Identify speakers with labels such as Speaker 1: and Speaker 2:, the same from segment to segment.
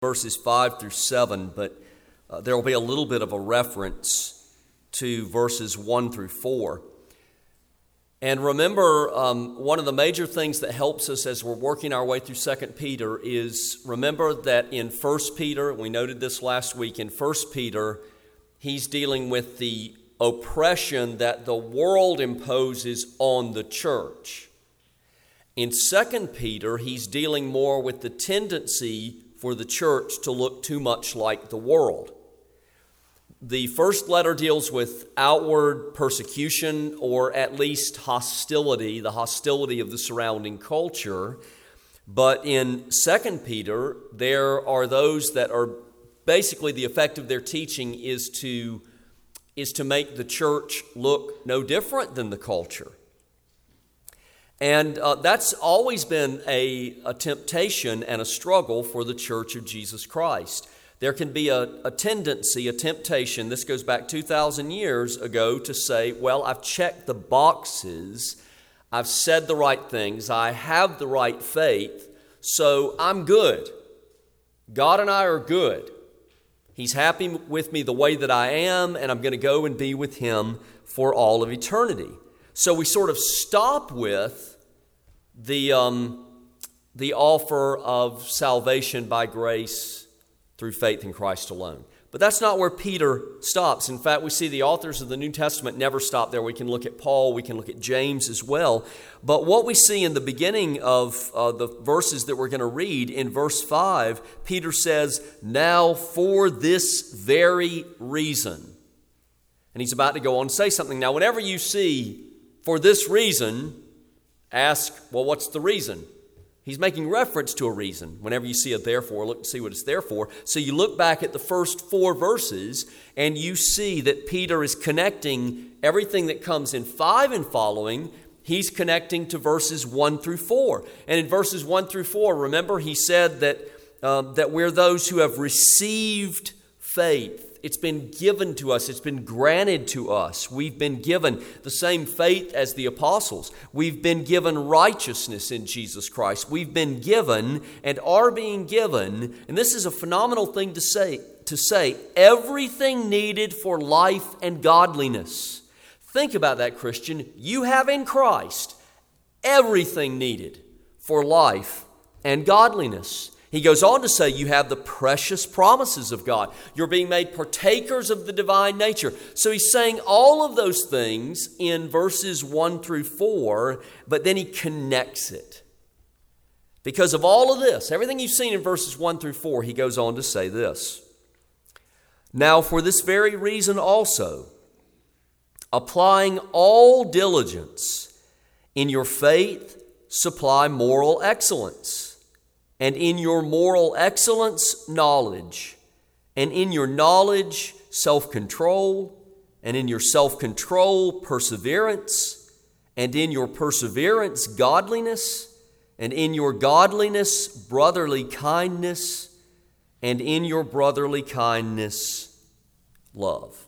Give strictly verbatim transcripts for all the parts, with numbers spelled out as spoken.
Speaker 1: verses five through seven, but uh, there will be a little bit of a reference to verses one through four. And remember, um, one of the major things that helps us as we're working our way through Second Peter is remember that in First Peter, we noted this last week, in First Peter, he's dealing with the oppression that the world imposes on the church. In Second Peter, he's dealing more with the tendency for the church to look too much like the world. The first letter deals with outward persecution, or at least hostility, the hostility of the surrounding culture. But in Second Peter, there are those that are basically the effect of their teaching is to, is to make the church look no different than the culture. And uh, that's always been a, a temptation and a struggle for the Church of Jesus Christ. There can be a, a tendency, a temptation, this goes back two thousand years ago, to say, well, I've checked the boxes, I've said the right things, I have the right faith, so I'm good. God and I are good. He's happy with me the way that I am, and I'm going to go and be with Him for all of eternity. So we sort of stop with the, um, the offer of salvation by grace through faith in Christ alone. But that's not where Peter stops. In fact, we see the authors of the New Testament never stop there. We can look at Paul, we can look at James as well. But what we see in the beginning of uh, the verses that we're going to read, in verse five, Peter says, "Now for this very reason." And he's about to go on to say something. Now, whenever you see "for this reason," ask, well, what's the reason? He's making reference to a reason. Whenever you see a therefore, look to see what it's there for. So you look back at the first four verses and you see that Peter is connecting everything that comes in five and following. He's connecting to verses one through four. And in verses one through four, remember he said that, um, that we're those who have received faith. It's been given to us. It's been granted to us. We've been given the same faith as the apostles. We've been given righteousness in Jesus Christ. We've been given and are being given, and this is a phenomenal thing to say, to say, everything needed for life and godliness. Think about that, Christian. You have in Christ everything needed for life and godliness. He goes on to say you have the precious promises of God. You're being made partakers of the divine nature. So he's saying all of those things in verses one through four, but then he connects it. Because of all of this, everything you've seen in verses one through four, he goes on to say this. "Now for this very reason also, applying all diligence, in your faith supply moral excellence. And in your moral excellence, knowledge. And in your knowledge, self-control. And in your self-control, perseverance. And in your perseverance, godliness. And in your godliness, brotherly kindness. And in your brotherly kindness, love."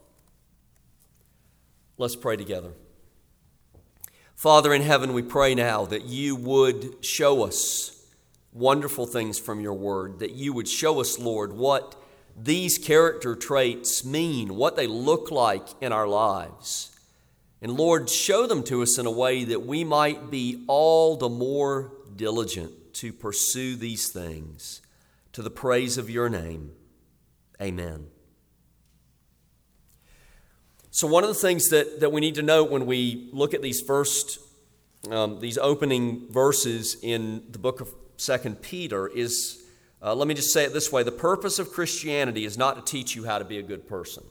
Speaker 1: Let's pray together. Father in heaven, we pray now that you would show us wonderful things from your word, that you would show us, Lord, what these character traits mean, what they look like in our lives. And Lord, show them to us in a way that we might be all the more diligent to pursue these things, to the praise of your name. Amen. So one of the things that, that we need to note when we look at these first, um, these opening verses in the book of Second Peter is, uh, let me just say it this way, the purpose of Christianity is not to teach you how to be a good person.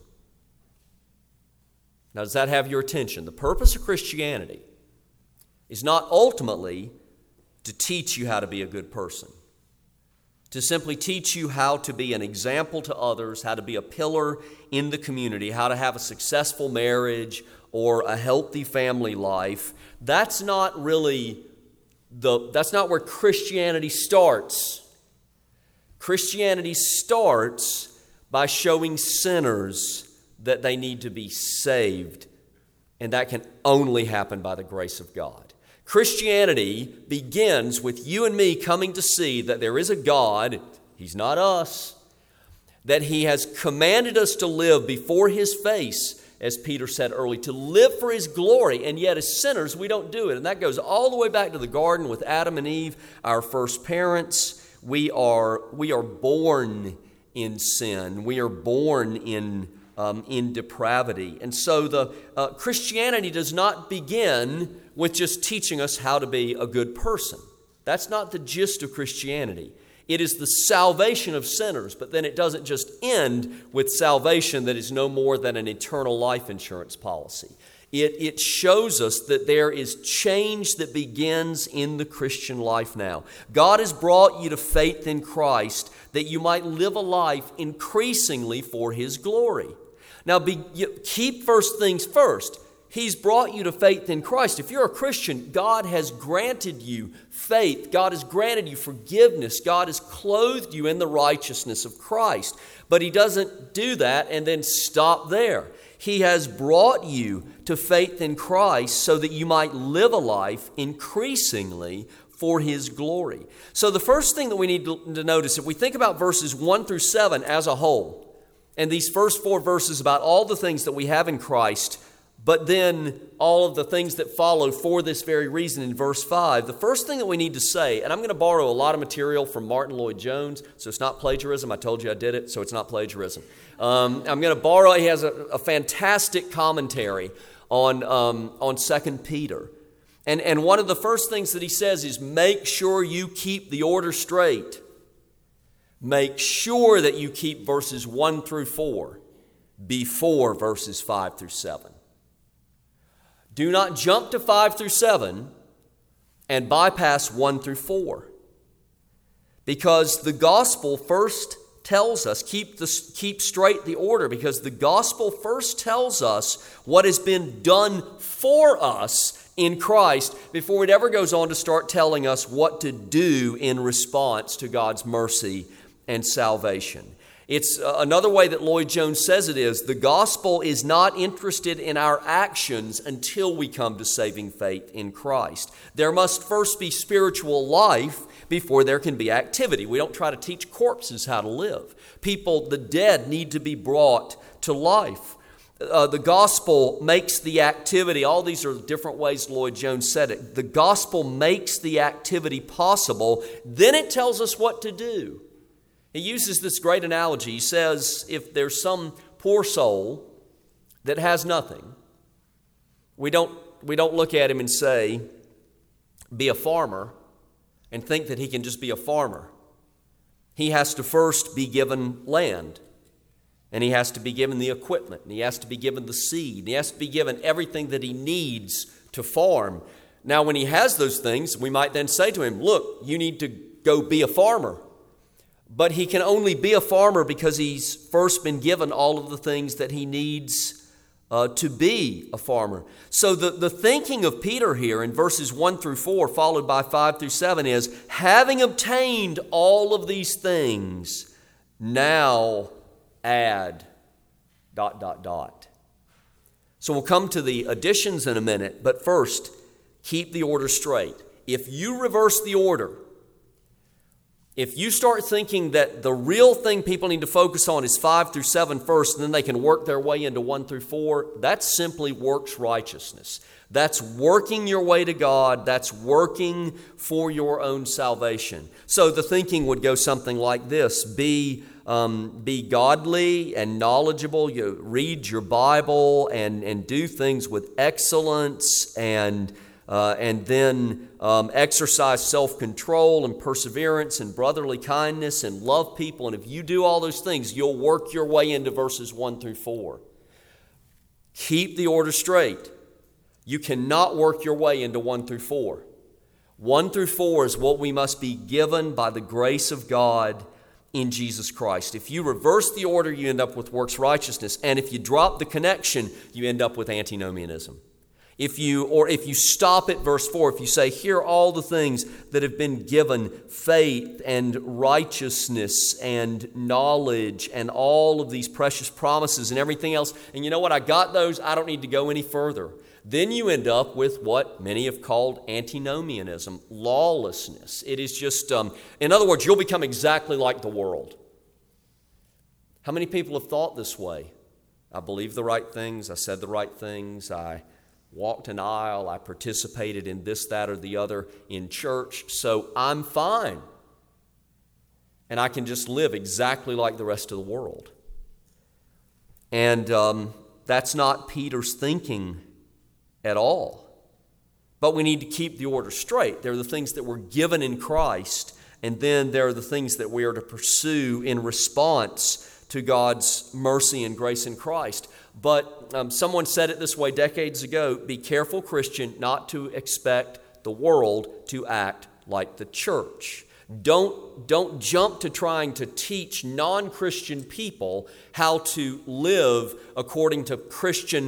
Speaker 1: Now, does that have your attention? The purpose of Christianity is not ultimately to teach you how to be a good person, to simply teach you how to be an example to others, how to be a pillar in the community, how to have a successful marriage or a healthy family life. That's not really The, that's not where Christianity starts. Christianity starts by showing sinners that they need to be saved, and that can only happen by the grace of God. Christianity begins with you and me coming to see that there is a God He's not us. That He has commanded us to live before His face, as Peter said earlier, to live for His glory, and yet as sinners we don't do it. And that goes all the way back to the garden with Adam and Eve, our first parents. We are, we are born in sin. We are born in, um, in depravity. And so the uh, Christianity does not begin with just teaching us how to be a good person. That's not the gist of Christianity. It is the salvation of sinners, but then it doesn't just end with salvation that is no more than an eternal life insurance policy. It, it shows us that there is change that begins in the Christian life now. God has brought you to faith in Christ that you might live a life increasingly for His glory. Now, be, you, keep first things first. He's brought you to faith in Christ. If you're a Christian, God has granted you faith. God has granted you forgiveness. God has clothed you in the righteousness of Christ. But He doesn't do that and then stop there. He has brought you to faith in Christ so that you might live a life increasingly for His glory. So the first thing that we need to notice, if we think about verses one through seven as a whole, and these first four verses about all the things that we have in Christ, but then all of the things that follow for this very reason in verse five. The first thing that we need to say, and I'm going to borrow a lot of material from Martin Lloyd-Jones, so it's not plagiarism. I told you I did it, so it's not plagiarism. Um, I'm going to borrow, he has a, a fantastic commentary on, um, on Second Peter. And, and one of the first things that he says is, make sure you keep the order straight. Make sure that you keep verses one through four before verses five through seven. Do not jump to five through seven and bypass one through four. Because the gospel first tells us, keep, the, keep straight the order, because the gospel first tells us what has been done for us in Christ before it ever goes on to start telling us what to do in response to God's mercy and salvation. It's uh, another way that Lloyd-Jones says it is, the gospel is not interested in our actions until we come to saving faith in Christ. There must first be spiritual life before there can be activity. We don't try to teach corpses how to live. People, the dead, need to be brought to life. Uh, the gospel makes the activity, all these are different ways Lloyd-Jones said it. The gospel makes the activity possible, then it tells us what to do. He uses this great analogy. He says, if there's some poor soul that has nothing, we don't, we don't look at him and say, be a farmer, and think that he can just be a farmer. He has to first be given land, and he has to be given the equipment, and he has to be given the seed, and he has to be given everything that he needs to farm. Now, when he has those things, we might then say to him, look, you need to go be a farmer. But he can only be a farmer because he's first been given all of the things that he needs uh, to be a farmer. So the, the thinking of Peter here in verses one through four, followed by five through seven, is, having obtained all of these things, now add, dot, dot, dot. So we'll come to the additions in a minute, but first, keep the order straight. If you reverse the order, if you start thinking that the real thing people need to focus on is five through seven first, and then they can work their way into one through four, that's simply works righteousness. That's working your way to God. That's working for your own salvation. So the thinking would go something like this. Be, um, be godly and knowledgeable. You read your Bible and, and do things with excellence, and Uh, and then um, exercise self-control and perseverance and brotherly kindness and love people. And if you do all those things, you'll work your way into verses one through four. Keep the order straight. You cannot work your way into one through four. One through four is what we must be given by the grace of God in Jesus Christ. If you reverse the order, you end up with works righteousness. And if you drop the connection, you end up with antinomianism. If you, or if you stop at verse four, if you say, here are all the things that have been given, faith and righteousness and knowledge and all of these precious promises and everything else, and you know what, I got those, I don't need to go any further. then you end up with what many have called antinomianism, lawlessness. It is just, um, in other words, you'll become exactly like the world. How many people have thought this way? I believed the right things, I said the right things, I walked an aisle, I participated in this, that, or the other in church, so I'm fine. And I can just live exactly like the rest of the world. And um, that's not Peter's thinking at all. But we need to keep the order straight. There are the things that we're given in Christ, and then there are the things that we are to pursue in response to God's mercy and grace in Christ. But um, someone said it this way decades ago: be careful, Christian, not to expect the world to act like the church. Don't, don't jump to trying to teach non-Christian people how to live according to Christian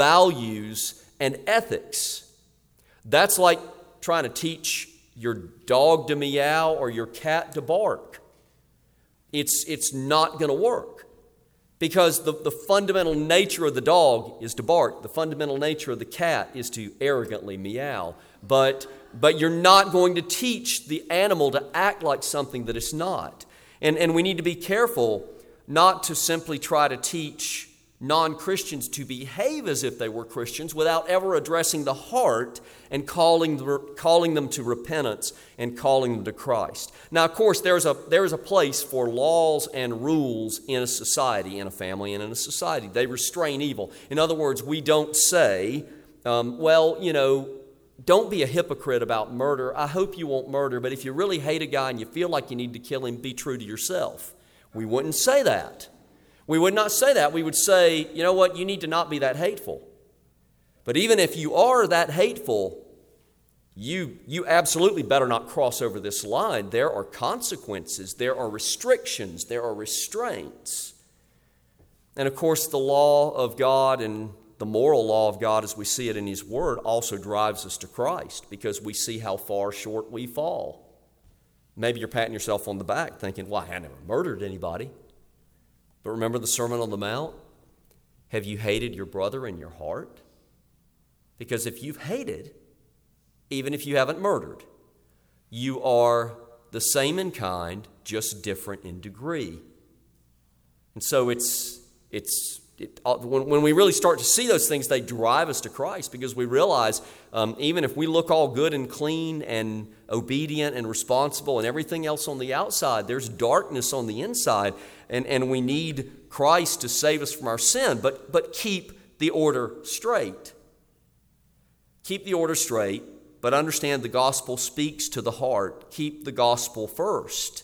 Speaker 1: values and ethics. That's like trying to teach your dog to meow or your cat to bark. It's, it's not going to work, because the, the fundamental nature of the dog is to bark. The fundamental nature of the cat is to arrogantly meow. But, but you're not going to teach the animal to act like something that it's not. And, and we need to be careful not to simply try to teach non-Christians to behave as if they were Christians without ever addressing the heart and calling, the, calling them to repentance and calling them to Christ. Now, of course, there's a, there's a place for laws and rules in a society, in a family, and in a society. They restrain evil. In other words, we don't say, um, well, you know, don't be a hypocrite about murder. I hope you won't murder, but if you really hate a guy and you feel like you need to kill him, be true to yourself. We wouldn't say that. We would not say that. We would say, you know what, you need to not be that hateful. But even if you are that hateful, you, you absolutely better not cross over this line. There are consequences. There are restrictions. There are restraints. And of course, the law of God and the moral law of God as we see it in His Word also drives us to Christ, because we see how far short we fall. Maybe you're patting yourself on the back thinking, well, I never murdered anybody. But remember the Sermon on the Mount? Have you hated your brother in your heart? Because if you've hated, even if you haven't murdered, you are the same in kind, just different in degree. And so it's it's it, when, when we really start to see those things, they drive us to Christ, because we realize um, even if we look all good and clean and obedient and responsible and everything else on the outside, there's darkness on the inside, and, and we need Christ to save us from our sin. But, but keep the order straight. Keep the order straight, but understand the gospel speaks to the heart. Keep the gospel first.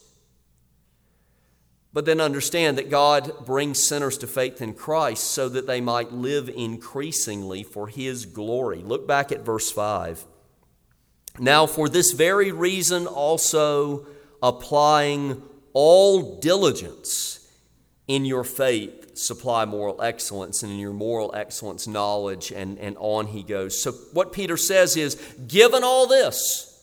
Speaker 1: But then understand that God brings sinners to faith in Christ so that they might live increasingly for His glory. Look back at verse five. Now, for this very reason also, applying all diligence in your faith, supply moral excellence, and in your moral excellence, knowledge, and, and on he goes. So what Peter says is, given all this,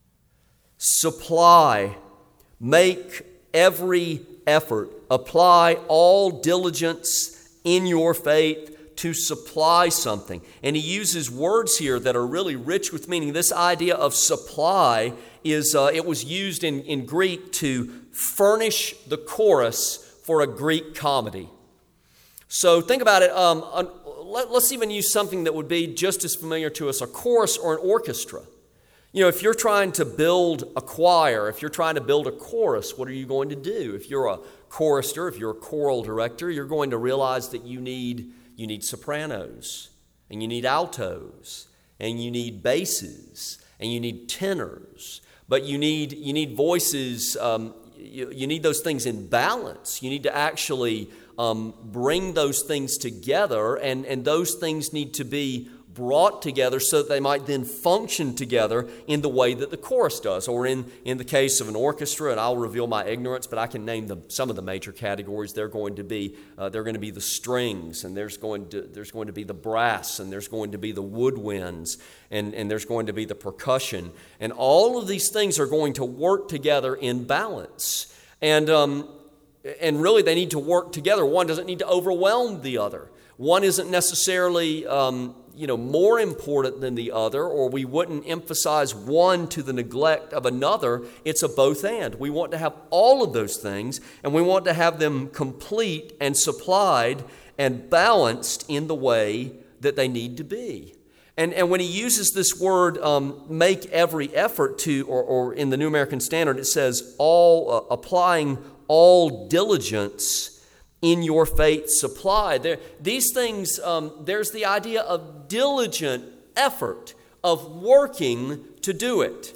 Speaker 1: supply, make every effort, apply all diligence in your faith to supply something. And he uses words here that are really rich with meaning. This idea of supply is, uh, it was used in, in Greek to furnish the chorus for a Greek comedy. So think about it. Um, uh, let, let's even use something that would be just as familiar to us, a chorus or an orchestra. You know, if you're trying to build a choir, if you're trying to build a chorus, what are you going to do? If you're a chorister, if you're a choral director, you're going to realize that you need you need sopranos, and you need altos, and you need basses, and you need tenors. But you need you need voices. Um, you, you need those things in balance. You need to actually um, bring those things together, and and those things need to be brought together so that they might then function together in the way that the chorus does. Or in, in the case of an orchestra, and I'll reveal my ignorance, but I can name the, some of the major categories. They're going to be uh, they're going to be the strings, and there's going to there's going to be the brass, and there's going to be the woodwinds, and, and there's going to be the percussion. And all of these things are going to work together in balance. And um, and really they need to work together. One doesn't need to overwhelm the other. One isn't necessarily um, you know, more important than the other, or we wouldn't emphasize one to the neglect of another. It's a both and. We want to have all of those things, and we want to have them complete and supplied and balanced in the way that they need to be. And, and when he uses this word, um, make every effort to, or, or in the New American Standard, it says all uh, applying all diligence in your faith supply. There, these things, um, there's the idea of diligent effort, of working to do it,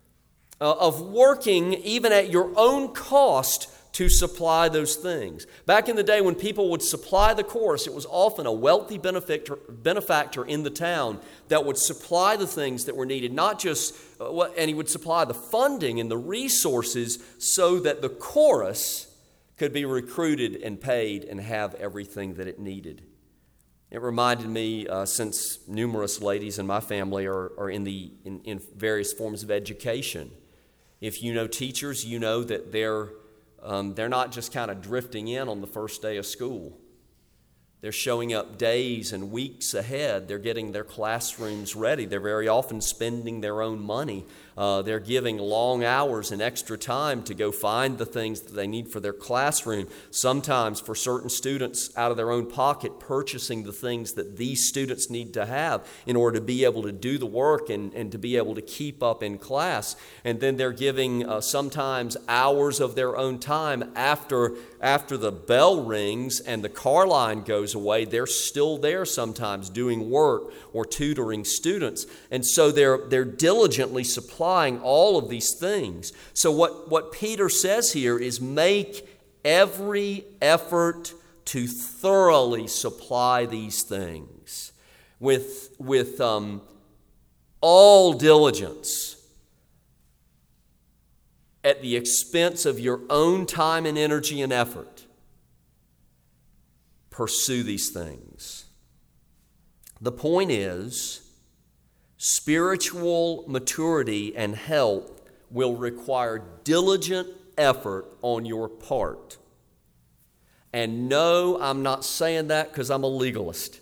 Speaker 1: uh, of working even at your own cost to supply those things. Back in the day when people would supply the chorus, it was often a wealthy benefactor, benefactor in the town that would supply the things that were needed, not just, uh, what, and he would supply the funding and the resources so that the chorus could be recruited and paid and have everything that it needed. It reminded me, uh, since numerous ladies in my family are, are in, the, in, in various forms of education, if you know teachers, you know that they're, um, they're not just kind of drifting in on the first day of school. They're showing up days and weeks ahead. They're getting their classrooms ready. They're very often spending their own money. Uh, they're giving long hours and extra time to go find the things that they need for their classroom. Sometimes for certain students, out of their own pocket, purchasing the things that these students need to have in order to be able to do the work and, and to be able to keep up in class. And then they're giving uh, sometimes hours of their own time after, after the bell rings and the car line goes away. They're still there sometimes doing work or tutoring students. And so they're, they're diligently supplying all of these things. So what, what Peter says here is make every effort to thoroughly supply these things with, with um, all diligence at the expense of your own time and energy and effort. Pursue these things. The point is, spiritual maturity and health will require diligent effort on your part. And no, I'm not saying that because I'm a legalist.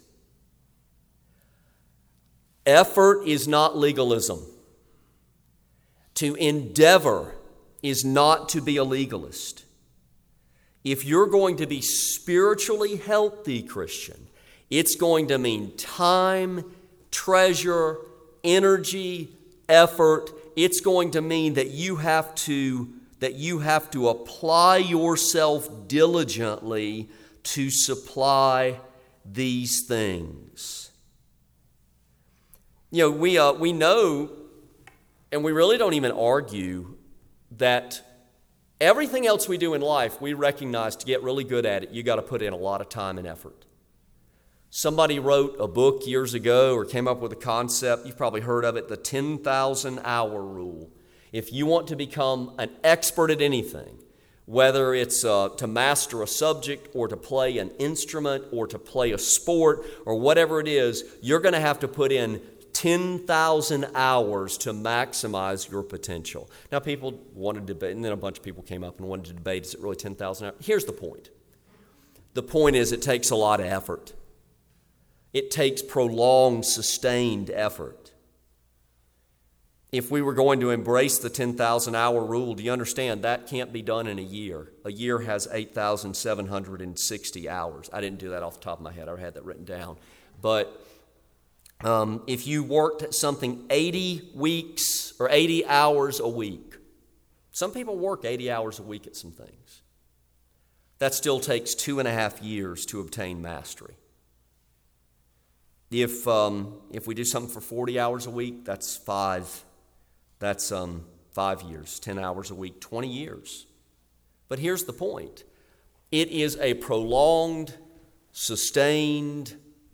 Speaker 1: Effort is not legalism. To endeavor is not to be a legalist. If you're going to be spiritually healthy Christian, it's going to mean time, treasure, energy, effort. It's going to mean that you have to that you have to apply yourself diligently to supply these things. You know, we uh, we know, and we really don't even argue that everything else we do in life, we recognize to get really good at it, you got to put in a lot of time and effort. Somebody wrote a book years ago or came up with a concept, you've probably heard of it, the ten thousand hour rule. If you want to become an expert at anything, whether it's uh, to master a subject or to play an instrument or to play a sport or whatever it is, you're going to have to put in ten thousand hours to maximize your potential. Now, people wanted to debate, and then a bunch of people came up and wanted to debate, is it really ten thousand hours? Here's the point. The point is it takes a lot of effort. It takes prolonged, sustained effort. If we were going to embrace the ten thousand hour rule, do you understand that can't be done in a year? A year has eight thousand seven hundred sixty hours. I didn't do that off the top of my head. I had that written down. But um, if you worked at something eighty weeks or eighty hours a week, some people work eighty hours a week at some things. That still takes two and a half years to obtain mastery. If um, if we do something for forty hours a week, that's five. That's um, five years, ten hours a week, twenty years. But here's the point. It is a prolonged, sustained,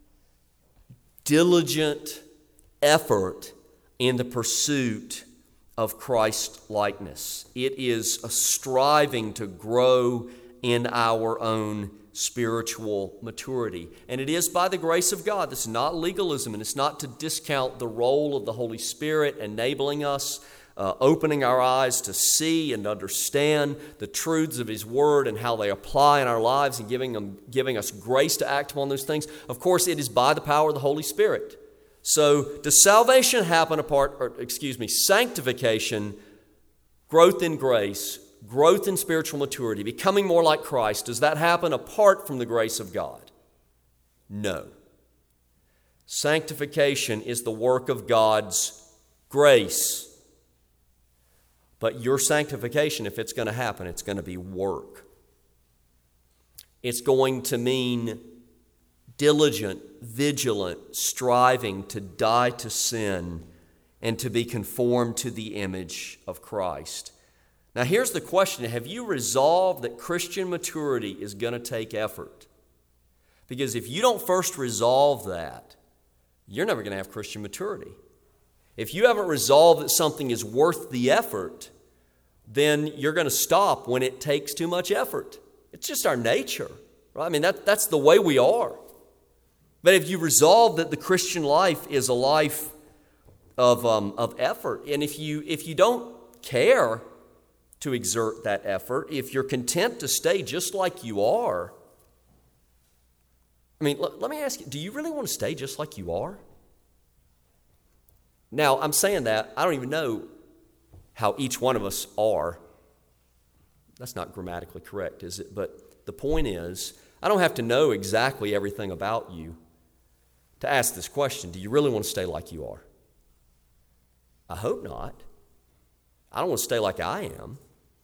Speaker 1: diligent effort in the pursuit of Christ-likeness. It is a striving to grow in our own spiritual maturity. And it is by the grace of God. This is not legalism, and it's not to discount the role of the Holy Spirit enabling us uh, opening our eyes to see and understand the truths of His Word and how they apply in our lives and giving them, giving us grace to act upon those things. Of course, it is by the power of the Holy Spirit. So does salvation happen apart, or excuse me, sanctification, growth in grace, growth in spiritual maturity, becoming more like Christ, does that happen apart from the grace of God? No. Sanctification is the work of God's grace. But your sanctification, if it's going to happen, it's going to be work. It's going to mean diligent, vigilant, striving to die to sin and to be conformed to the image of Christ. Now here's the question. Have you resolved that Christian maturity is going to take effort? Because if you don't first resolve that, you're never going to have Christian maturity. If you haven't resolved that something is worth the effort, then you're going to stop when it takes too much effort. It's just our nature, right? I mean, that, that's the way we are. But if you resolve that the Christian life is a life of, um, of effort, and if you, if you don't care to exert that effort, if you're content to stay just like you are, I mean, let, let me ask you, do you really want to stay just like you are? Now, I'm saying that, I don't even know how each one of us are. That's not grammatically correct, is it? But the point is, I don't have to know exactly everything about you to ask this question. Do you really want to stay like you are? I hope not. I don't want to stay like I am.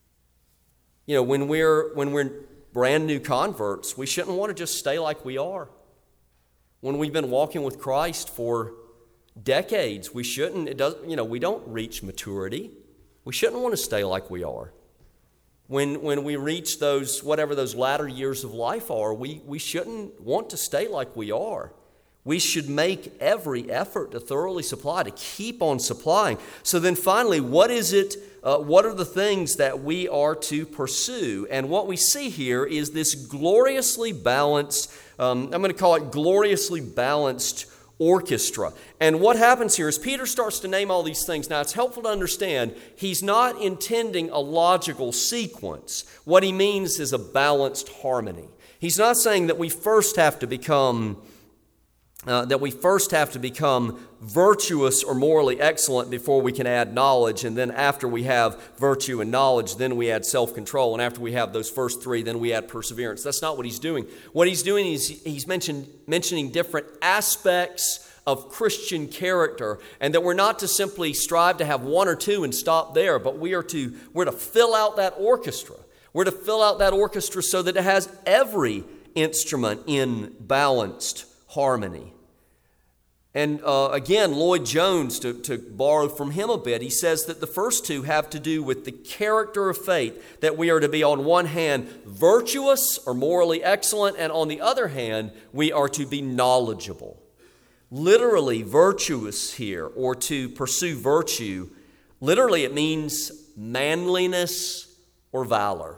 Speaker 1: You know, when we're when we're brand new converts, we shouldn't want to just stay like we are. When we've been walking with Christ for decades, we shouldn't, it doesn't, you know, we don't reach maturity. We shouldn't want to stay like we are. When when we reach those, whatever those latter years of life are, we, we shouldn't want to stay like we are. We should make every effort to thoroughly supply, to keep on supplying. So then finally, what is it, uh, what are the things that we are to pursue? And what we see here is this gloriously balanced, um, I'm going to call it gloriously balanced orchestra. And what happens here is Peter starts to name all these things. Now, it's helpful to understand he's not intending a logical sequence. What he means is a balanced harmony. He's not saying that we first have to become Uh, that we first have to become virtuous or morally excellent before we can add knowledge, and then after we have virtue and knowledge, then we add self-control, and after we have those first three, then we add perseverance. That's not what he's doing. What he's doing is he's mentioned, mentioning different aspects of Christian character, and that we're not to simply strive to have one or two and stop there, but we are to we're to fill out that orchestra. We're to fill out that orchestra so that it has every instrument in balanced harmony. And uh, again, Lloyd Jones, to, to borrow from him a bit, he says that the first two have to do with the character of faith, that we are to be on one hand virtuous or morally excellent, and on the other hand, we are to be knowledgeable. Literally, virtuous here, or to pursue virtue, literally it means manliness or valor.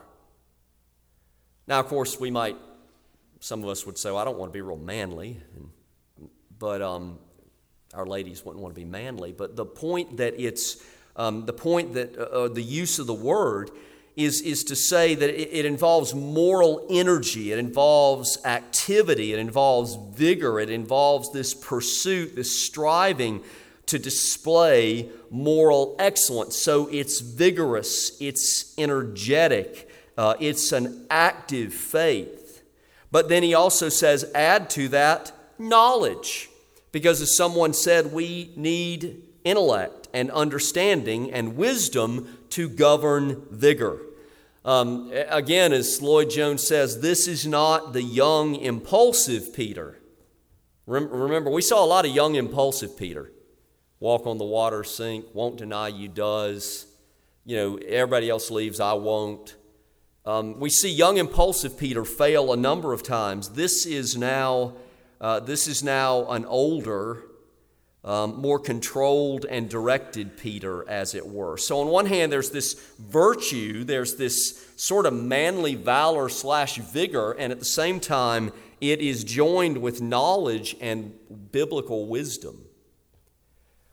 Speaker 1: Now, of course, we might Some of us would say, well, I don't want to be real manly, but um, our ladies wouldn't want to be manly. But the point that it's, um, the point that uh, the use of the word is, is to say that it, it involves moral energy, it involves activity, it involves vigor, it involves this pursuit, this striving to display moral excellence. So it's vigorous, it's energetic, uh, it's an active faith. But then he also says, add to that knowledge. Because as someone said, we need intellect and understanding and wisdom to govern vigor. Um, again, as Lloyd Jones says, this is not the young, impulsive Peter. Remember, we saw a lot of young, impulsive Peter. Walk on the water, sink, won't deny you does. You know, everybody else leaves, I won't. Um, we see young, impulsive Peter fail a number of times. This is now, uh, this is now an older, um, more controlled and directed Peter, as it were. So on one hand, there's this virtue, there's this sort of manly valor slash vigor, and at the same time, it is joined with knowledge and biblical wisdom.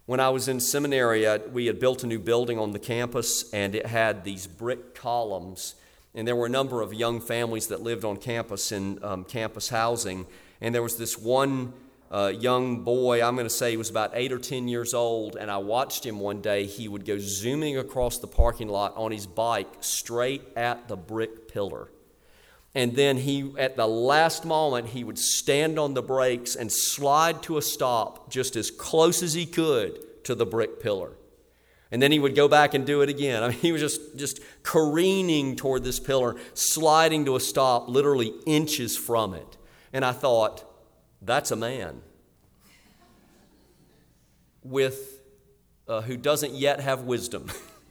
Speaker 1: When I was in seminary, I, we had built a new building on the campus, and it had these brick columns. And there were a number of young families that lived on campus in um, campus housing. And there was this one uh, young boy, I'm going to say he was about eight or ten years old, and I watched him one day. He would go zooming across the parking lot on his bike straight at the brick pillar. And then he, at the last moment, he would stand on the brakes and slide to a stop just as close as he could to the brick pillar. And then he would go back and do it again. I mean, he was just, just careening toward this pillar, sliding to a stop literally inches from it. And I thought, that's a man with uh, who doesn't yet have wisdom.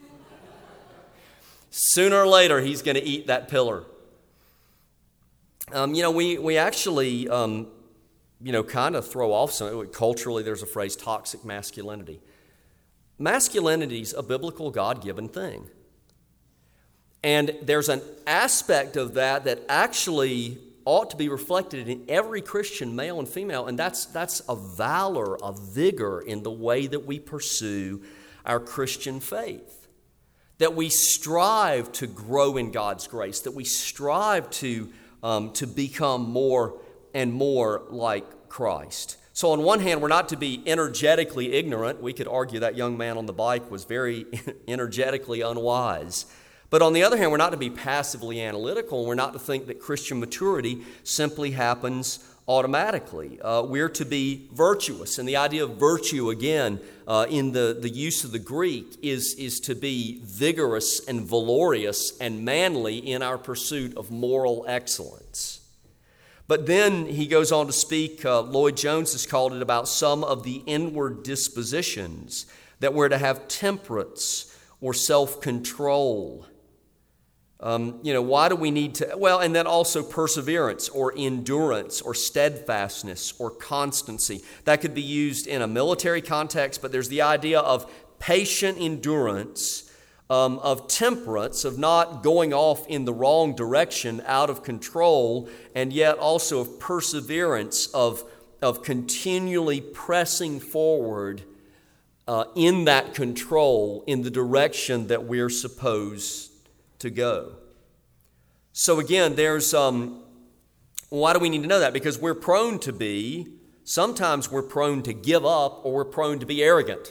Speaker 1: Sooner or later, he's going to eat that pillar. Um, you know, we, we actually, um, you know, kind of throw off some, culturally there's a phrase, toxic masculinity. Masculinity is a biblical God-given thing. And there's an aspect of that that actually ought to be reflected in every Christian, male and female, and that's, that's a valor, a vigor in the way that we pursue our Christian faith. That we strive to grow in God's grace, that we strive to, um, to become more and more like Christ. So on one hand, we're not to be energetically ignorant. We could argue that young man on the bike was very energetically unwise. But on the other hand, we're not to be passively analytical. We're not to think that Christian maturity simply happens automatically. Uh, we're to be virtuous. And the idea of virtue, again, uh, in the, the use of the Greek, is, is to be vigorous and valorous and manly in our pursuit of moral excellence. But then he goes on to speak, uh, Lloyd Jones has called it, about some of the inward dispositions, that we're to have temperance or self-control. Um, you know, why do we need to, well, and then also perseverance or endurance or steadfastness or constancy. That could be used in a military context, but there's the idea of patient endurance, Um, of temperance, of not going off in the wrong direction, out of control, and yet also of perseverance, of, of continually pressing forward uh, in that control in the direction that we're supposed to go. So again, there's, um, why do we need to know that? Because we're prone to be, sometimes we're prone to give up, or we're prone to be arrogant.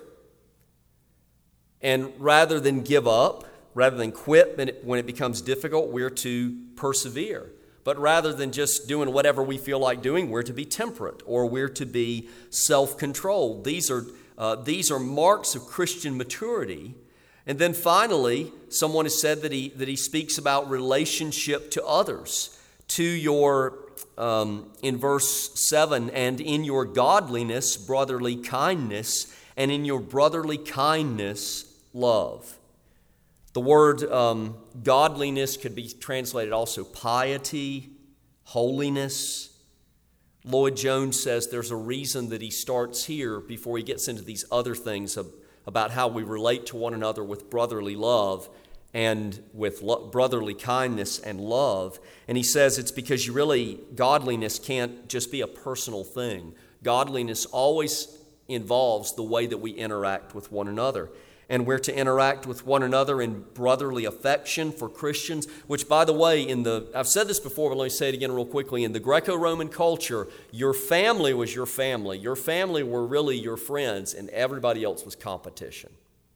Speaker 1: And rather than give up, rather than quit when it, when it becomes difficult, we're to persevere. But rather than just doing whatever we feel like doing, we're to be temperate, or we're to be self-controlled. These are, uh, these are marks of Christian maturity. And then finally, someone has said that he, that he speaks about relationship to others, to your, um, in verse seven, and in your godliness, brotherly kindness, and in your brotherly kindness, love. The word um, godliness could be translated also piety, holiness. Lloyd Jones says there's a reason that he starts here before he gets into these other things of, about how we relate to one another with brotherly love and with lo- brotherly kindness and love. And he says it's because you really, godliness can't just be a personal thing. Godliness always involves the way that we interact with one another. And we're to interact with one another in brotherly affection for Christians, which, by the way, in the, I've said this before, but let me say it again real quickly. In the Greco-Roman culture, your family was your family. Your family were really your friends, and everybody else was competition.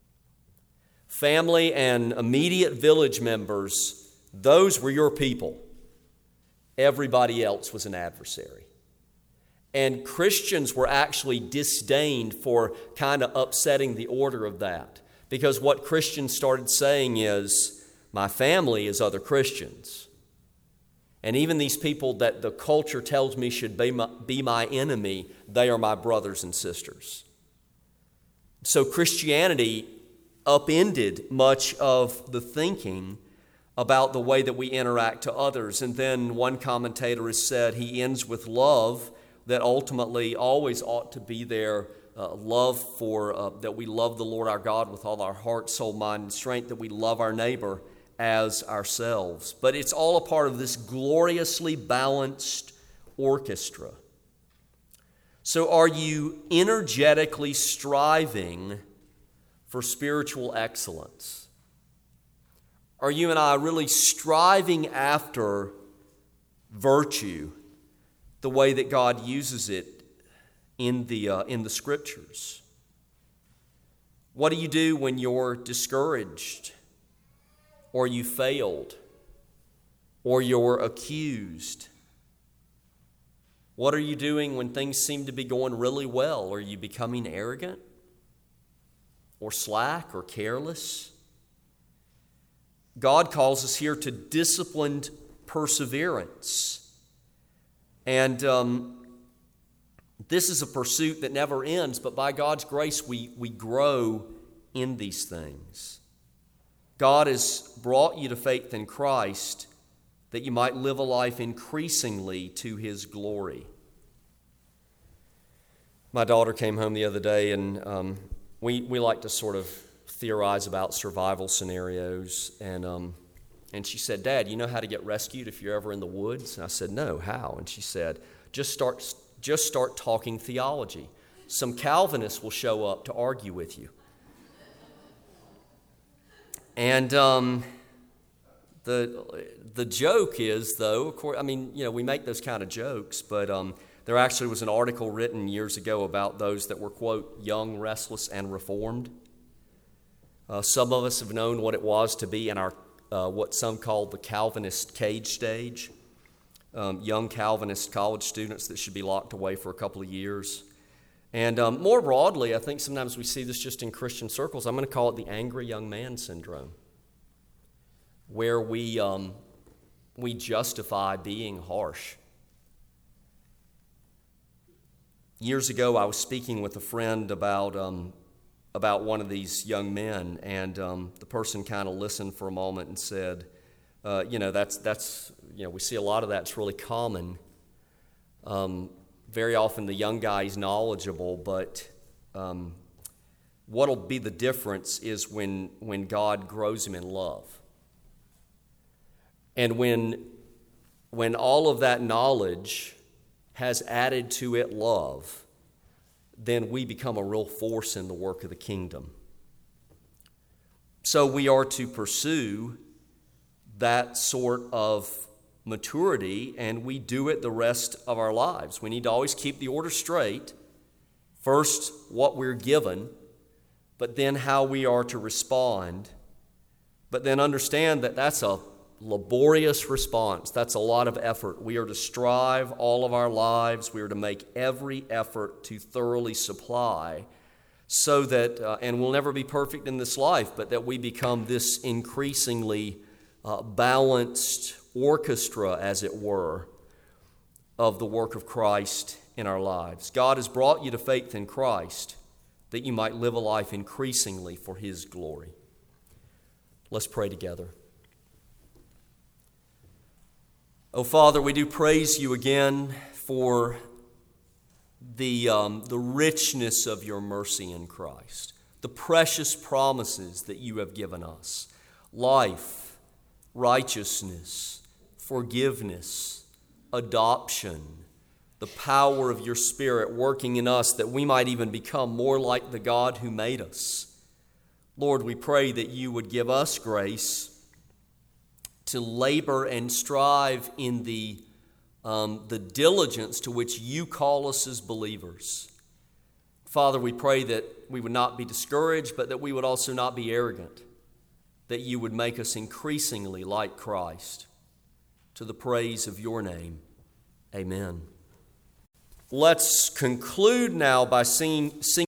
Speaker 1: Family and immediate village members, those were your people. Everybody else was an adversary. And Christians were actually disdained for kind of upsetting the order of that. Because what Christians started saying is, my family is other Christians. And even these people that the culture tells me should be my, be my enemy, they are my brothers and sisters. So Christianity upended much of the thinking about the way that we interact to others. And then one commentator has said he ends with love, that ultimately always ought to be there, uh, love for, uh, that we love the Lord our God with all our heart, soul, mind, and strength, that we love our neighbor as ourselves. But it's all a part of this gloriously balanced orchestra. So are you energetically striving for spiritual excellence? Are you and I really striving after virtue the way that God uses it in the, uh, in the Scriptures? What do you do when you're discouraged, or you failed, or you're accused? What are you doing when things seem to be going really well? Are you becoming arrogant, or slack, or careless? God calls us here to disciplined perseverance. And um, this is a pursuit that never ends, but by God's grace, we, we grow in these things. God has brought you to faith in Christ that you might live a life increasingly to His glory. My daughter came home the other day, and um, we, we like to sort of theorize about survival scenarios. And um, and she said, "Dad, you know how to get rescued if you're ever in the woods?" And I said, "No, how?" And she said, just start, just start talking theology. Some Calvinists will show up to argue with you." And um, the the joke is, though, of course, I mean, you know, we make those kind of jokes, but um, there actually was an article written years ago about those that were, quote, young, restless, and reformed. Uh, some of us have known what it was to be in our uh, what some call the Calvinist cage stage. Um, young Calvinist college students that should be locked away for a couple of years. And um, more broadly, I think sometimes we see this just in Christian circles. I'm going to call it the angry young man syndrome, where we um, we justify being harsh. Years ago, I was speaking with a friend about um, about one of these young men, and um, the person kind of listened for a moment and said, uh, "You know, that's that's you know, we see a lot of that's really common. Um, very often, the young guy is knowledgeable, but um, what'll be the difference is when when God grows him in love." And when, when all of that knowledge has added to it love, then we become a real force in the work of the kingdom. So we are to pursue that sort of maturity, and we do it the rest of our lives. We need to always keep the order straight. First, what we're given, but then how we are to respond. But then understand that that's a laborious response. That's a lot of effort. We are to strive all of our lives. We are to make every effort to thoroughly supply so that, uh, and we'll never be perfect in this life, but that we become this increasingly uh, balanced orchestra, as it were, of the work of Christ in our lives. God has brought you to faith in Christ that you might live a life increasingly for His glory. Let's pray together. Oh, Father, we do praise you again for the, um, the richness of your mercy in Christ, the precious promises that you have given us, life, righteousness, forgiveness, adoption, the power of your Spirit working in us that we might even become more like the God who made us. Lord, we pray that you would give us grace to labor and strive in the, um, the diligence to which you call us as believers. Father, we pray that we would not be discouraged, but that we would also not be arrogant, that you would make us increasingly like Christ, to the praise of your name. Amen. Let's conclude now by singing, singing